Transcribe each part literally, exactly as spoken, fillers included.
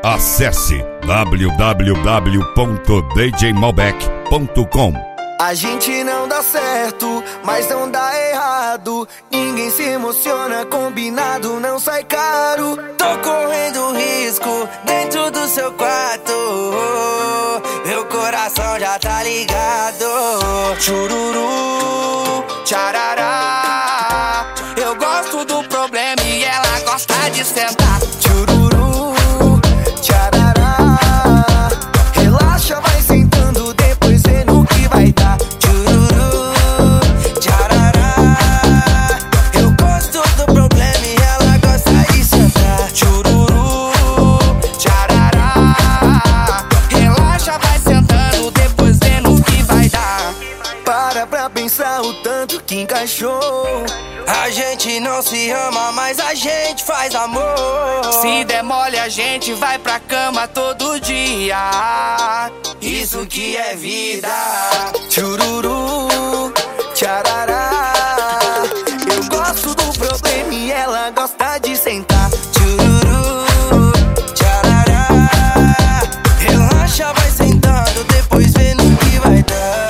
Acesse w w w ponto d j malbec ponto com. A gente não dá certo, mas não dá errado. Ninguém se emociona, combinado não sai caro. Tô correndo risco dentro do seu quarto. Meu coração já tá ligado. Chururu, tcharará. Eu gosto do problema e ela gosta de sentar. Chururu, tcharará. Relaxa, vai sentando, depois vê no que vai dar. Chururu, tcharará. Eu gosto do problema e ela gosta de sentar. Chururu, tcharará. Relaxa, vai sentando, depois vê no que vai dar. Para pra pensar o tanto que encaixou. A gente não se ama, mas a gente faz amor. Se der mole, a gente vai pra cama todo dia. Isso que é vida. Chururu, tcharará. Eu gosto do problema e ela gosta de sentar. Chururu, tcharará. Relaxa, vai sentando, depois vê no que vai dar.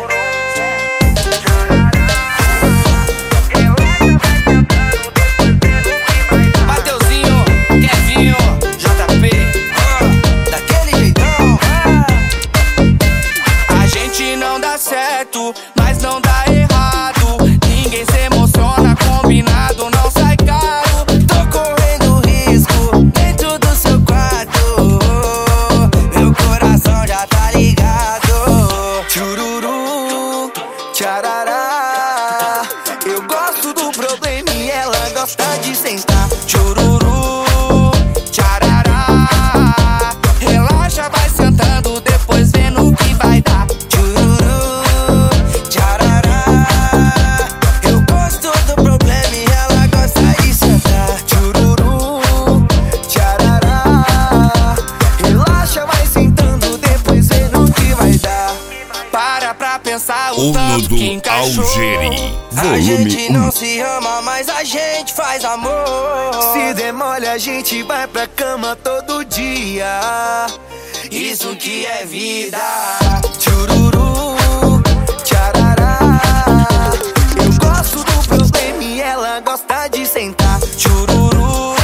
Certo, mas não dá errado. Ninguém se emociona, combinado não sai caro. Tô correndo risco dentro do seu quarto. Meu coração já tá ligado. Chururu, tcharará. Eu gosto do problema e ela gosta de sentar. Chururu, tcharará. Relaxa, vai sentando, depois vê no que vai dar. Uno do Algeri, a gente volume não um. se ama, mas a gente faz amor. Se der mole, a gente vai pra cama todo dia. Isso que é vida. Chururu, tcharará. Eu gosto do problema e ela gosta de sentar. Chururu,